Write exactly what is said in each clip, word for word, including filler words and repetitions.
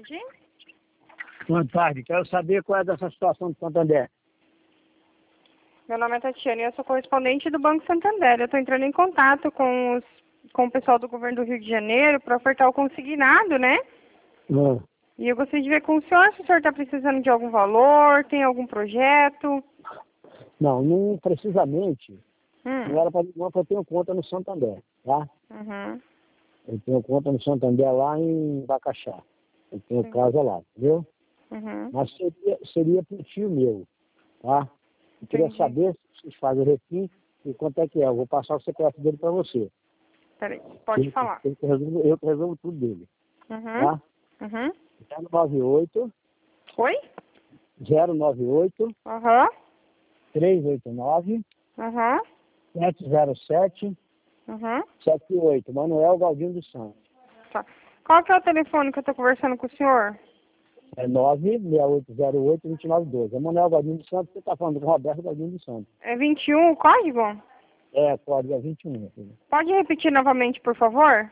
tarde. Boa tarde. Quero saber qual é dessa situação do Santander. Meu nome é Tatiana e eu sou correspondente do Banco Santander. Eu estou entrando em contato com, os, com o pessoal do governo do Rio de Janeiro para ofertar o consignado, né? Hum. E eu gostaria de ver com o senhor se o senhor está precisando de algum valor, tem algum projeto. Não, não precisamente. Hum. Não era para não, porque eu tenho conta no Santander, tá? Uhum. Eu tenho conta no Santander lá em Bacaxá. Eu tenho Sim. casa lá, entendeu? Uhum. Mas seria, seria para o tio meu, tá? Eu queria Entendi. saber se vocês fazem refim e quanto é que é. Eu vou passar o C P F dele para você. Peraí, pode Eu, falar. eu, que resolvo, eu que resolvo tudo dele, Uhum. tá? Uhum. zero nove oito, Oi? zero nove oito, Aham. três oito nove, Aham. sete zero sete, Aham. sete oito. Manuel Galdino dos Santos. Tá. Qual que é o telefone que eu estou conversando com o senhor? É nove seis oito zero oito, dois nove um dois. É Manuel Galdino dos Santos, você está falando com o Roberto Galdino dos Santos. É vinte e um o código? É, código é vinte e um. Filho. Pode repetir novamente, por favor?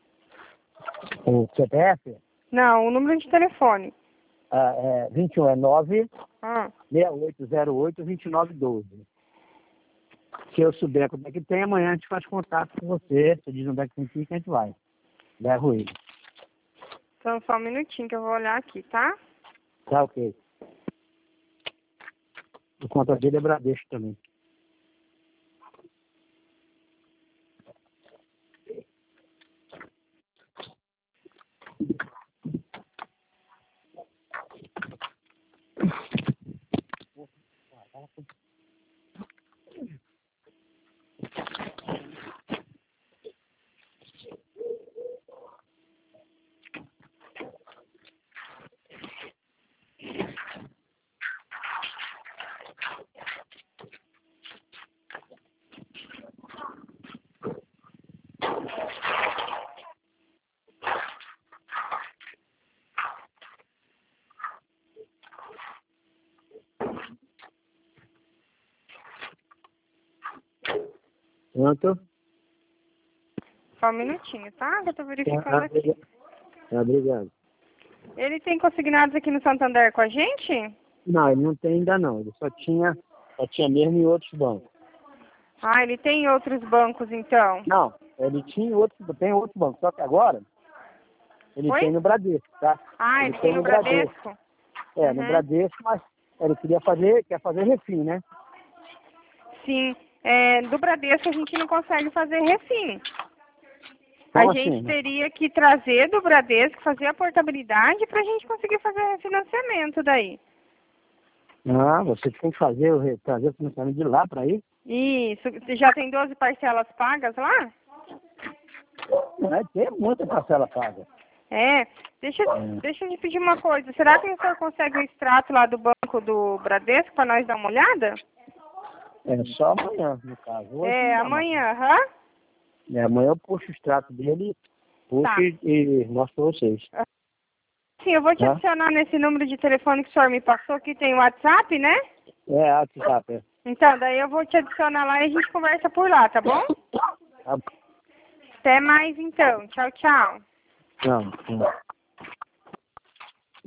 O C P F? Não, o número de telefone. Ah, é, vinte e um é nove Ah, seis oito zero oito, dois nove um dois. Se eu souber como é que tem, amanhã a gente faz contato com você. Você diz onde é que tem que ir, que a gente vai. Levo ele. então só um minutinho que eu vou olhar aqui, tá? Tá ok. O conta dele é Bradesco também. Pronto? Só um minutinho, tá? Que eu tô verificando Ah, aqui. obrigado. Ah, obrigado. Ele tem consignados aqui no Santander com a gente? Não, ele não tem ainda não. Ele só tinha, só tinha mesmo em outros bancos. Ah, ele tem outros bancos, então. Não, ele tinha em outros, tem outros bancos. Só que agora ele Oi? tem no Bradesco, tá? Ah, ele tem no Bradesco. É, Uhum. no Bradesco, mas ele queria fazer, quer fazer refim, né? Sim. É, do Bradesco a gente não consegue fazer refim. A Como gente assim? Né? teria que trazer do Bradesco, fazer a portabilidade para a gente conseguir fazer refinanciamento daí. Ah, você tem que fazer, o re- trazer o financiamento de lá para ir? Isso. Você já tem doze parcelas pagas lá? Não é, tem muita parcela paga. É. Deixa, É. deixa eu te pedir uma coisa. Será que o senhor consegue o extrato lá do banco do Bradesco para nós dar uma olhada? É só amanhã, no caso. Hoje É, não dá mais. amanhã, aham? É, amanhã eu puxo o extrato dele, puxo Tá. e, e mostro para vocês. Sim, eu vou te Tá? adicionar nesse número de telefone que o senhor me passou, que tem o WhatsApp, né? É, WhatsApp. É. Então, daí eu vou te adicionar lá e a gente conversa por lá, tá bom? Tá. Até mais então. Tchau, tchau. Não, não.